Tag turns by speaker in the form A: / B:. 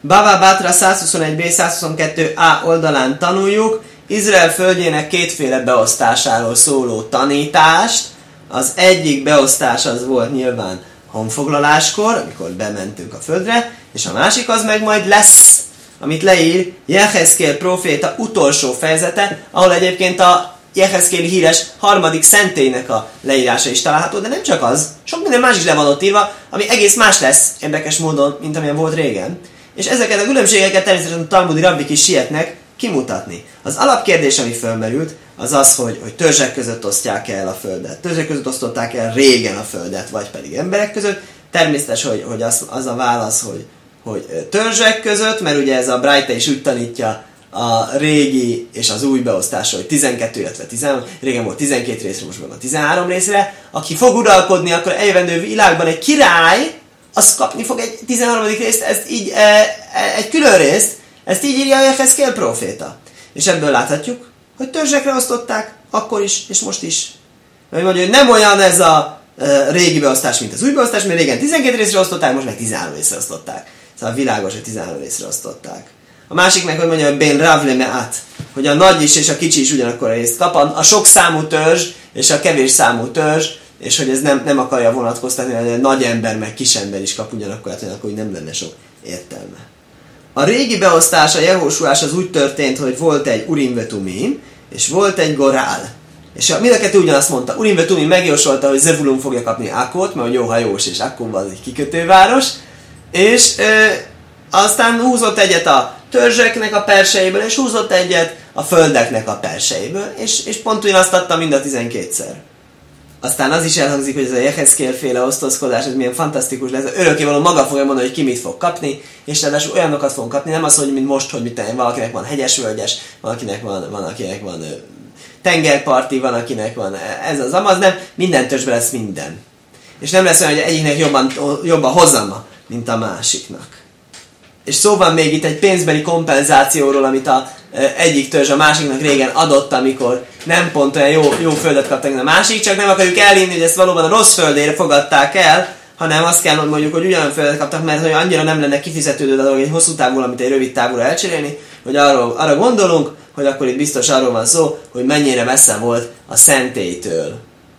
A: Bava Batra 121b, 122a oldalán tanuljuk Izrael földjének kétféle beosztásáról szóló tanítást. Az egyik beosztás az volt nyilván honfoglaláskor, amikor bementünk a földre, és a másik az meg majd lesz, amit leír Jehezkél próféta utolsó fejezete, ahol egyébként a Jehezkéli híres harmadik szentélynek a leírása is található, de nem csak az, sok minden más is le van ott írva, ami egész más lesz érdekes módon, mint amilyen volt régen. És ezeket a különbségeket természetesen a talmudi rabbik is sietnek kimutatni. Az alapkérdés, ami fölmerült, az az, hogy törzsek között osztják el a földet. Törzsek között osztották el régen a földet, vagy pedig emberek között. Természetes, hogy az a válasz, hogy törzsek között, mert ugye ez a Braita is úgy tanítja a régi és az új beosztásra, hogy 12, illetve 13, régen volt 12 részre, most van a 13 részre. Aki fog uralkodni, akkor eljövendő világban egy király, az kapni fog egy 13. részt, ezt így, egy külön részt, ezt így írja a Jehezkél próféta. És ebből láthatjuk, hogy törzsekre osztották, akkor is, és most is. Mert mondja, hogy nem olyan ez a régi beosztás, mint az új beosztás, mert régen 12 részre osztották, most meg 13 részre osztották. Szóval világos, hogy 13 részre osztották. A másik meg, hogy mondja, hogy Ben Ravle Me'at, hogy a nagy is és a kicsi is ugyanakkor a részt kap, a sok számú törzs és a kevés számú törzs, és hogy ez nem akarja vonatkoztatni, hogy a nagy ember meg kis ember is kap ugyanakkor, hát akkor hogy nem lenne sok értelme. A régi beosztás, a Jehósuás az úgy történt, hogy volt egy Urim ve Tumim, és volt egy Gorál. És mind a kettő ugyanazt mondta. Urim ve Tumim megjósolta, hogy Zevulun fogja kapni Akkót, mert jó hajós, és Akkóban az egy kikötőváros, és aztán húzott egyet a törzseknek a perseiből, és húzott egyet a földeknek a perseiből, és pont ugyanazt adta mind a 12-szer. Aztán az is elhangzik, hogy ez a Jehezkél féle osztozkodás, ez milyen fantasztikus lesz. Örökkévaló maga fogja mondani, hogy ki mit fog kapni, és ráadásul olyanokat fog kapni, nem az, hogy mint most, hogy valakinek van hegyes-völgyes, valakinek van tengerparti, van akinek van ez az amaz, nem, minden törzsben lesz minden. És nem lesz olyan, hogy egyiknek jobban hozama, mint a másiknak. És szó van még itt egy pénzbeli kompenzációról, amit a egyik törzs a másiknak régen adott, amikor nem pont olyan jó földet kaptak, mint a másik, csak nem akarjuk elhinni, hogy ezt valóban a rossz földére fogadták el, hanem azt kell, hogy mondjuk, hogy ugyanolyan földet kaptak, mert hogy annyira nem lenne kifizetődő a dolog egy hosszú távúra, amit egy rövid távúra elcserélni, hogy arra gondolunk, hogy akkor itt biztos arról van szó, hogy mennyire messze volt a szentélytől.